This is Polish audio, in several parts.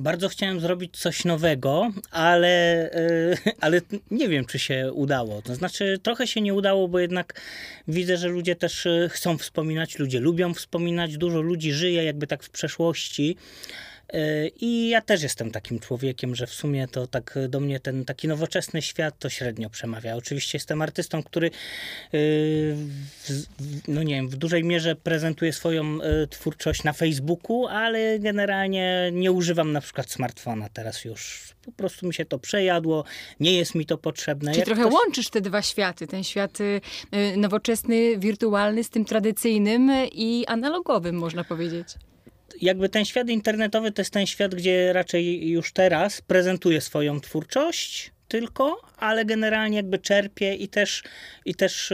Bardzo chciałem zrobić coś nowego, ale nie wiem, czy się udało. To znaczy, trochę się nie udało, bo jednak widzę, że ludzie też chcą wspominać, ludzie lubią wspominać, dużo ludzi żyje jakby tak w przeszłości. I ja też jestem takim człowiekiem, że w sumie to tak do mnie ten taki nowoczesny świat to średnio przemawia. Oczywiście jestem artystą, który no nie wiem, w dużej mierze prezentuje swoją twórczość na Facebooku, ale generalnie nie używam na przykład smartfona teraz już. Po prostu mi się to przejadło, nie jest mi to potrzebne. Czyli trochę łączysz te dwa światy, ten świat nowoczesny, wirtualny z tym tradycyjnym i analogowym, można powiedzieć. Jakby ten świat internetowy to jest ten świat, gdzie raczej już teraz prezentuję swoją twórczość tylko, ale generalnie jakby czerpię i też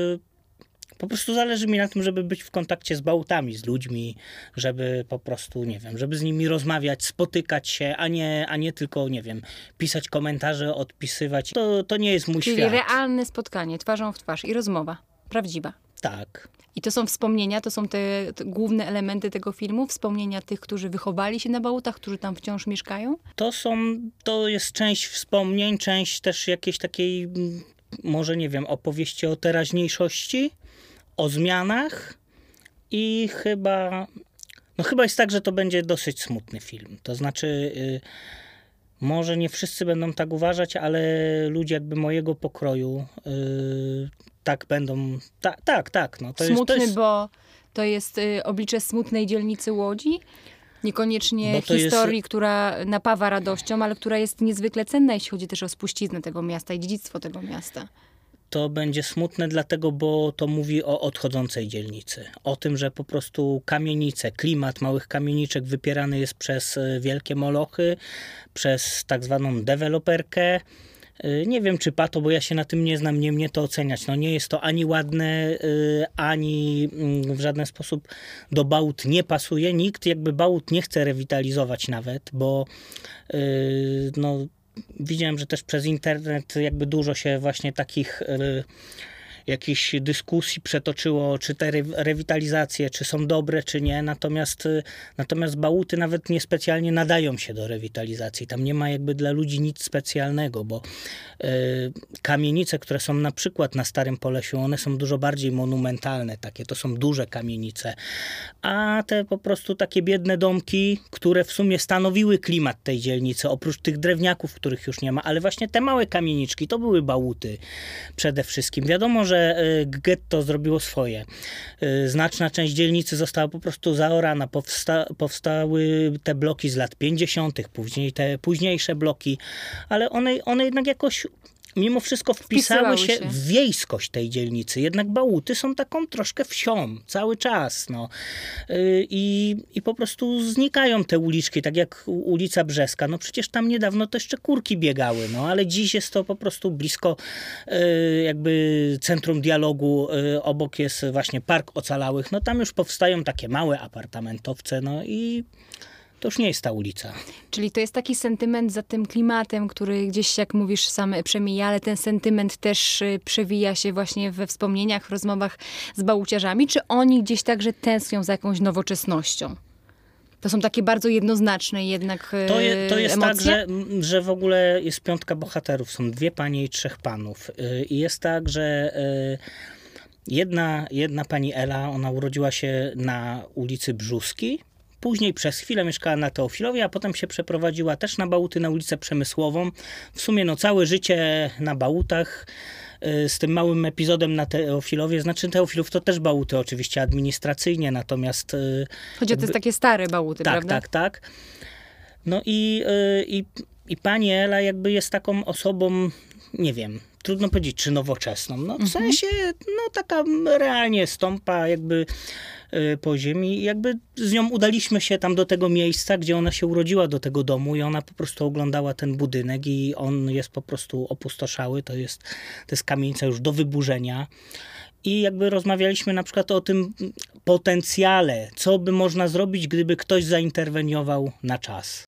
po prostu zależy mi na tym, żeby być w kontakcie z bałutami, z ludźmi, żeby po prostu, nie wiem, żeby z nimi rozmawiać, spotykać się, a nie tylko, nie wiem, pisać komentarze, odpisywać. To nie jest mój świat. Czyli realne spotkanie, twarzą w twarz i rozmowa, prawdziwa. Tak. I to są wspomnienia, to są te główne elementy tego filmu? Wspomnienia tych, którzy wychowali się na Bałutach, którzy tam wciąż mieszkają? To jest część wspomnień, część też jakiejś takiej, może nie wiem, opowieści o teraźniejszości, o zmianach i chyba jest tak, że to będzie dosyć smutny film. To znaczy, może nie wszyscy będą tak uważać, ale ludzie jakby mojego pokroju tak będą, tak. No, Smutny, bo to jest oblicze smutnej dzielnicy Łodzi? Niekoniecznie historii, która napawa radością, ale która jest niezwykle cenna, jeśli chodzi też o spuściznę tego miasta i dziedzictwo tego miasta. To będzie smutne dlatego, bo to mówi o odchodzącej dzielnicy. O tym, że po prostu kamienice, klimat małych kamieniczek wypierany jest przez wielkie molochy, przez tak zwaną deweloperkę. Nie wiem, czy pato, bo ja się na tym nie znam, nie mnie to oceniać. No nie jest to ani ładne, ani w żaden sposób do Bałut nie pasuje. Nikt jakby Bałut nie chce rewitalizować nawet, bo no, widziałem, że też przez internet jakby dużo się właśnie takich jakichś dyskusji przetoczyło, czy te rewitalizacje, czy są dobre, czy nie. Natomiast Bałuty nawet niespecjalnie nadają się do rewitalizacji. Tam nie ma jakby dla ludzi nic specjalnego, bo kamienice, które są na przykład na Starym Polesiu, one są dużo bardziej monumentalne takie. To są duże kamienice. A te po prostu takie biedne domki, które w sumie stanowiły klimat tej dzielnicy, oprócz tych drewniaków, których już nie ma, ale właśnie te małe kamieniczki, to były Bałuty przede wszystkim. Wiadomo, że getto zrobiło swoje. Znaczna część dzielnicy została po prostu zaorana. Powstały te bloki z lat 50., później te późniejsze bloki, ale one jednak jakoś mimo wszystko wpisały się w wiejskość tej dzielnicy. Jednak Bałuty są taką troszkę wsią cały czas. No. I po prostu znikają te uliczki, tak jak ulica Brzeska. No przecież tam niedawno to jeszcze kurki biegały, no ale dziś jest to po prostu blisko jakby centrum dialogu. Obok jest właśnie Park Ocalałych. No tam już powstają takie małe apartamentowce, no i to już nie jest ta ulica. Czyli to jest taki sentyment za tym klimatem, który gdzieś, jak mówisz, sam przemija, ale ten sentyment też przewija się właśnie we wspomnieniach, w rozmowach z bałuciarzami. Czy oni gdzieś także tęsknią za jakąś nowoczesnością? To są takie bardzo jednoznaczne jednak to jest emocje? tak, że w ogóle jest 5 bohaterów. Są 2 panie i 3 panów. I jest tak, że jedna pani Ela, ona urodziła się na ulicy Brzuski. Później przez chwilę mieszkała na Teofilowie, a potem się przeprowadziła też na Bałuty, na ulicę Przemysłową. W sumie no całe życie na Bałutach z tym małym epizodem na Teofilowie. Znaczy Teofilów to też Bałuty oczywiście administracyjnie, natomiast... Chodzi o te takie stare Bałuty, tak, prawda? Tak. No i pani Ela jakby jest taką osobą, nie wiem, trudno powiedzieć, czy nowoczesną. No w sensie, no taka realnie stąpa jakby po ziemi. Jakby z nią udaliśmy się tam do tego miejsca, gdzie ona się urodziła, do tego domu i ona po prostu oglądała ten budynek i on jest po prostu opustoszały. To jest kamienica już do wyburzenia. I jakby rozmawialiśmy na przykład o tym potencjale, co by można zrobić, gdyby ktoś zainterweniował na czas.